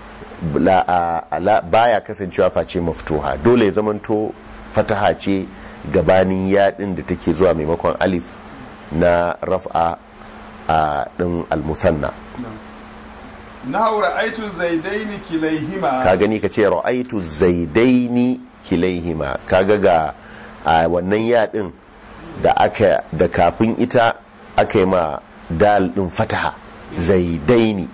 baya kasancewa face maftuha dole ya zamanto fataha ce gabanin yaɗin da take zuwa maimakon alif na raf'a a din al-musanna. nahu ra'aytu zaidaini kilayhima, ka gani ka ce ra'aytu zaidaini kilayhima, kaga ga a wannan ya din da aka da kafin ita aka yi ma dal din fataha zaidaini,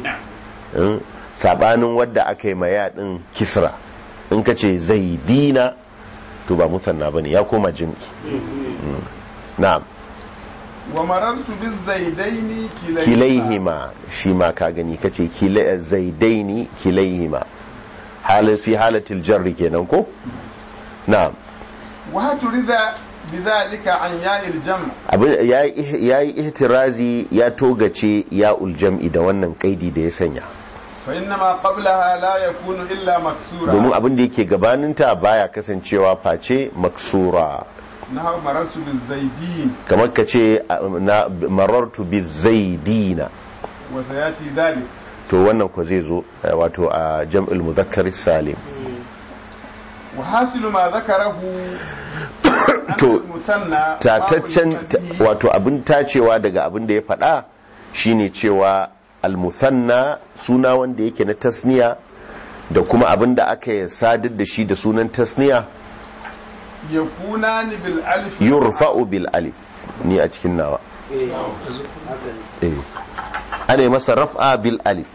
sabanin wadda aka yi ma ya din kisra. in ka ce zaidina to ba musanna bane, ya koma jim'i. na'am. wa marartu biz zaidaini kilayhima, shi ma ka gani ka ce zaidaini kilayhima, halin fi halatil jarri kenan ko. na'am. wa haturida bidhalika an ya'il jam', abin yayi ihtirazi ya togace ya'ul jam'i da wannan kaidi da ya sanya, fa inna ma qablaha la yakunu illa maksura, domin abin da yake gabaninta baya kasancewa face maksura. nahu marartu biz zaidin, kamar ka ce na marartu bizaidina, wa sayati dhalik, to wannan ko zai zo wato a jam'ul mudhakkar salim. wa hasilu ma dhakarahu to tataccen wato abin tacewa daga abin da ya faɗa shine cewa al-musanna suna wanda yake na tasniya da kuma abin da aka sadar da shi da sunan tasniya yakunani bil alif, yurfa'u bil alif, ni a cikin nawa eh ana yi masa raf'a bil alif.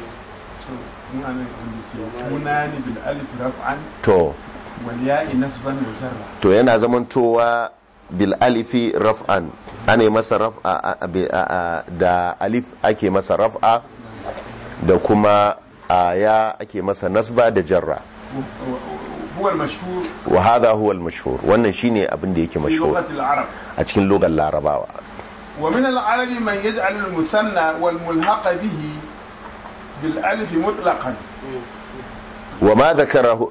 yakunani bil alif raf'an to wal ya'i nasban wa jarra, to yana zamantowa bil alifi raf'an, ana yi masa raf'a da alif ake masa raf'a da kuma ya ake masa nasba da jarra. huwa al-mashhur, wa hadha huwa al-mashhur, wannan shine abin da yake mashhur a cikin lugar larabawa. wa min al-arabi man yaj'al al-musanna wal mulhaq bihi bil alif mutlaqan, wa ma dhakarahu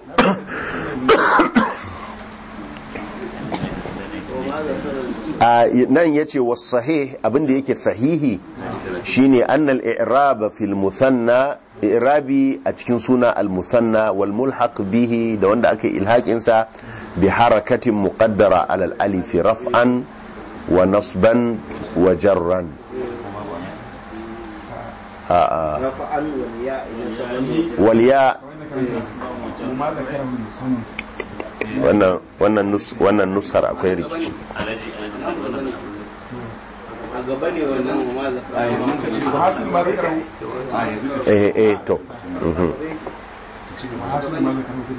nan yace was sahih, abin da yake sahihi shine annal i'rab fil musanna, i'rabi a cikin suna al-musanna wal mulhaq bihi da wanda aka ilhaqin sa bi harakatin muqaddara ala al-alif raf'an wa nasban wa jarran. raf'an wal ya wal ya wannan wannan nus wannan nushar akwai rikici a gaba ne wannan ma hasil ma dhakarahu, eh eh to mhm hasil ma dhakarahu,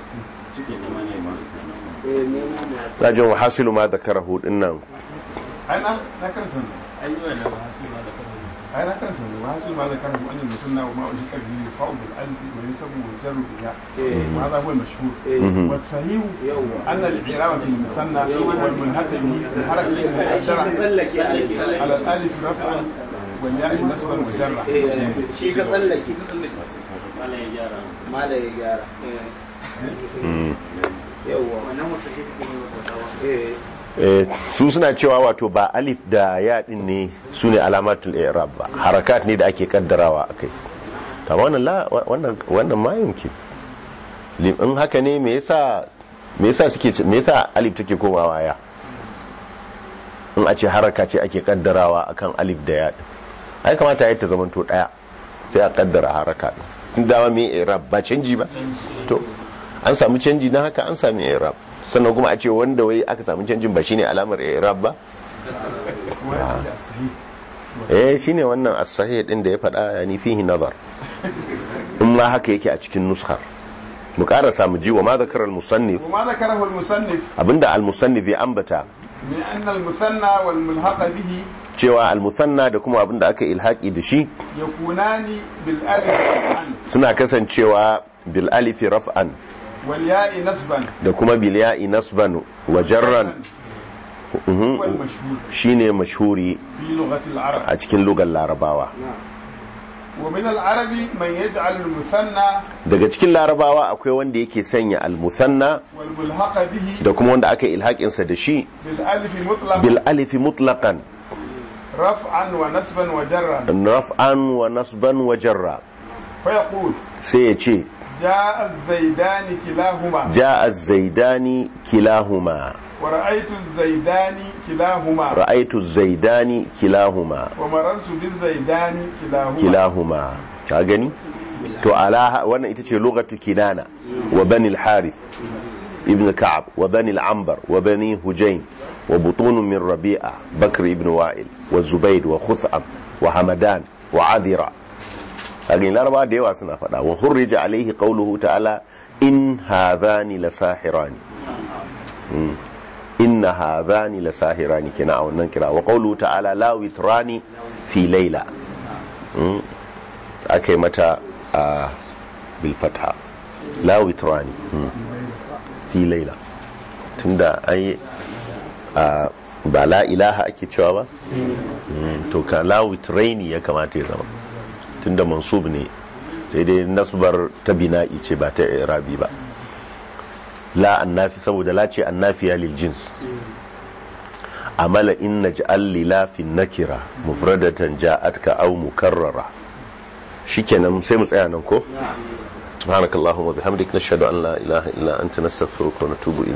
rajin wa hasilu ma dhakarahu dinnan ai na na karanta wannan, ai wannan hasil ma da kana ai na karanta wannan, hasil ma dhakarahu an al-musanna wa ma ulhiqa bihi fa'u bil alif wa yusabu wa jarru bil ya, wa hadha huwa al-mashhur. wa sahih anna al-i'rab fil musanna wal mulhaq bihi bi harakatin muqaddara ala al-alif raf'an wal ya'i nasban wa jarra. shi ka tsallake mala ya gyara yawa wannan wata ce take ne wata eh eh su suna cewa wato ba alif da ya din ne su ne alamatul i'rab ba, harakat ne da ake kaddarawa akai. ta wannan la wannan wannan ma yumki lim in haka ne me yasa me yasa suke me yasa alif take komawa ya, in a ce haraka ce ake kaddarawa akan alif da ya din, ai kamata ya ta zamanto daya sai a kaddara haraka din, tun dama me i'rab ba canji ba, to an samu canji na haka an sami i'rab, sannan kuma a ce wanda wai aka samu canjin ba shine alamar i'rab ba. eh shine wannan as-sahih din da ya faɗa, yani fihi nazar, in ma haka yake a cikin nushar. mu karasa mu ji wa ma zakara al-musannif, وما ذكره المصنف abinda al-musannif ya ambata من أن المثنى والملحق به cewa al-musanna da kuma abinda aka ilhaqi da shi يكونان بالألف رفعا suna kasancewa bil alif raf'an والياء نصبا da kuma bil ya'i nasban wa jarran. هو المشهور shine mashhuri في لغة العرب. a cikin lugar larabawa. ومن العرب من يجعل المثنى daga cikin larabawa akwai wanda yake sanya al-musanna والملحق به da kuma wanda aka ilhaƙinsa da shi بالألف مطلقا bil alifi mutlaqan رفعا ونصبا وجرا raf'an wa nasban wa jarra, فيقول sai ya ce جاء الزيدان كلاهما ja'a az-zaidani kilahuma, ورأيت الزيدان كلاهما رأيت الزيدان كلاهما ومررت بالزيدان كلاهما كلاهما ka gani to ala wannan ita ce lugatu kinana wa bani al-harith ibn ka'ab wa bani al-anbar wa bani hujayn wa butun min rabi'a bakr ibn wa'il wa zubayd wa khutham wa hamadan wa adira kagin laraba da yawa suna fada wa khurrija alaihi qawluhu ta'ala in hadhani lasahirani inna hadhani lasahirani kina a wannan kira wa qawluhu ta'ala la witrani fi layla akai mata a bil fatha la witrani fi layla tunda ai ba la ilaha ake cewa ba to ka la witraini ya kamata ya zama tunda mansub ne sai dai nasbar ta bina'i ce ba ta irabi ba la annafi saboda la ce annafiya lil jins amala in naj'al lila fi nakira mufradatan ja'atka aw mukarrara shikenan sai mu tsaya nan ko subhanakallahumma bihamdika nashhadu an la ilaha illa anta nastaghfiruka wa natubu ilayk